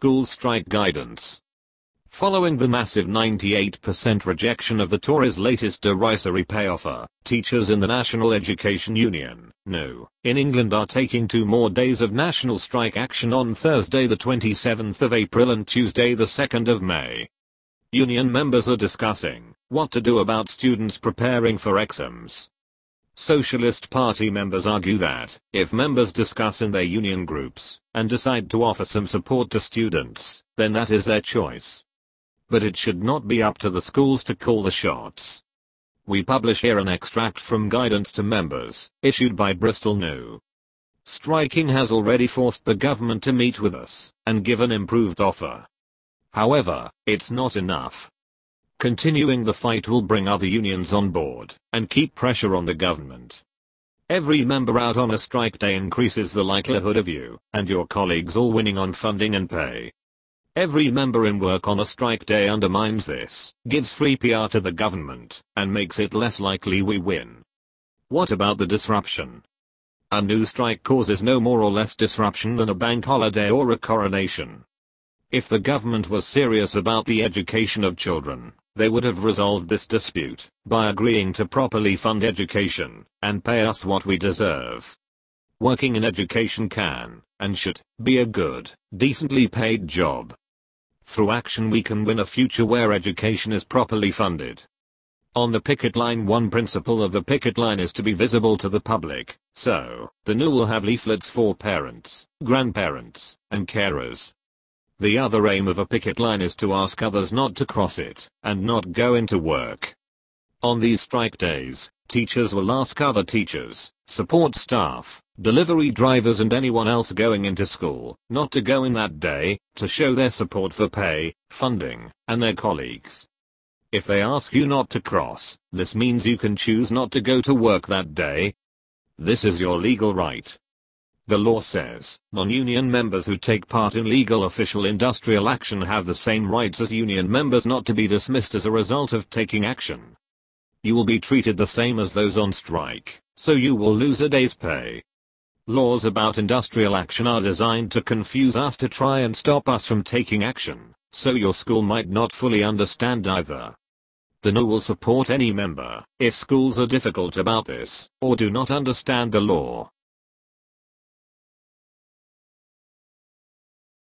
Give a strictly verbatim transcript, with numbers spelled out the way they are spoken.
school strike guidance. Following the massive ninety-eight percent rejection of the Tories' latest derisory pay offer, teachers in the National Education Union, N U, in England are taking two more days of national strike action on Thursday the twenty-seventh of April and Tuesday the second of May. Union members are discussing what to do about students preparing for exams. Socialist Party members argue that, if members discuss in their union groups, and decide to offer some support to students, then that is their choice. But it should not be up to the schools to call the shots. We publish here an extract from guidance to members, issued by Bristol N U. Striking has already forced the government to meet with us, and give an improved offer. However, it's not enough. Continuing the fight will bring other unions on board, and keep pressure on the government. Every member out on a strike day increases the likelihood of you, and your colleagues all winning on funding and pay. Every member in work on a strike day undermines this, gives free P R to the government, and makes it less likely we win. What about the disruption? A new strike causes no more or less disruption than a bank holiday or a coronation. If the government was serious about the education of children, they would have resolved this dispute by agreeing to properly fund education and pay us what we deserve. Working in education can, and should, be a good, decently paid job. Through action we can win a future where education is properly funded. On the picket line, one principle of the picket line is to be visible to the public, so the N U will have leaflets for parents, grandparents, and carers. The other aim of a picket line is to ask others not to cross it, and not go into work. On these strike days, teachers will ask other teachers, support staff, delivery drivers and anyone else going into school, not to go in that day, to show their support for pay, funding, and their colleagues. If they ask you not to cross, this means you can choose not to go to work that day. This is your legal right. The law says, non-union members who take part in legal official industrial action have the same rights as union members not to be dismissed as a result of taking action. You will be treated the same as those on strike, so you will lose a day's pay. Laws about industrial action are designed to confuse us to try and stop us from taking action, so your school might not fully understand either. The N U will support any member, if schools are difficult about this, or do not understand the law,